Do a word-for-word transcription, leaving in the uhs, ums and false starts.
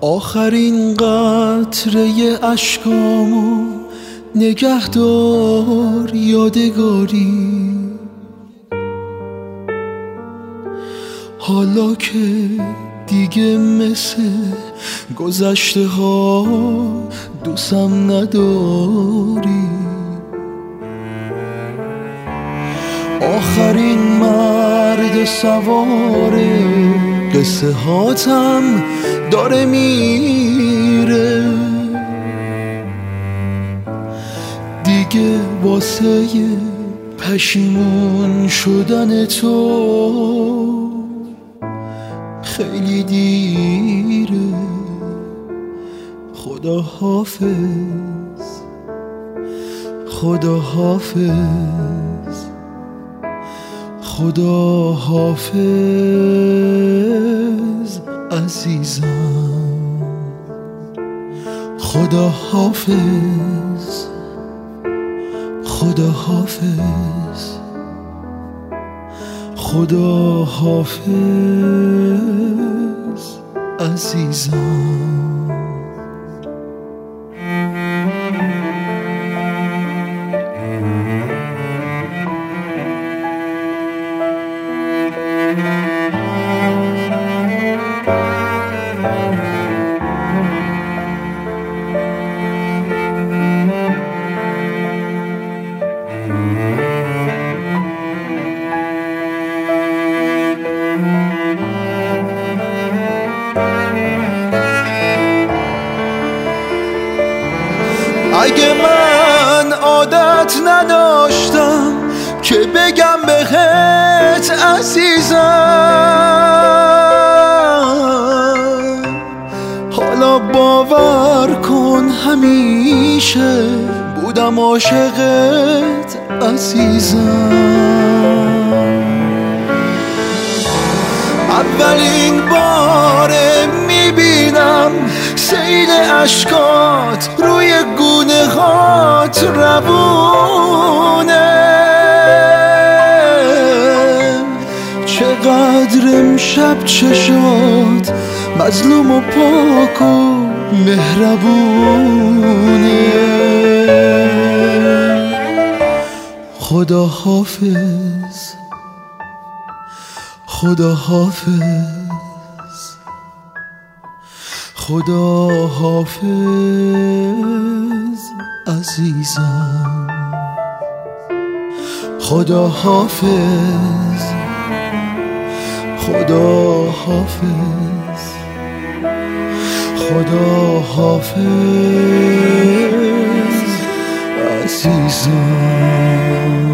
آخرین قطره اشکامو نگهدار یادگاری، حالا که دیگه مثل گذشته ها دوستم نداری. آخرین مرد سوار قصه هاتم داره میره، دیگه واسه پشیمون شدن تو خیلی دیره. خدا حافظ، خدا حافظ، خدا حافظ عزیزم. خدا حافظ، خدا حافظ، خدا حافظ عزیزم. اگه من عادت نداشتم که بگم بهت عزیزم، حالا باور کن همیشه بودم عاشقت عزیزم. اولین باره میبینم سیل اشکات روی گونه هات روونه، چقدر امشب چشات مظلوم و پاک و مهربونه. خدا حافظ، خدا حافظ، خدا حافظ عزیزم. خدا حافظ، خدا حافظ، خدا حافظ عزیزم.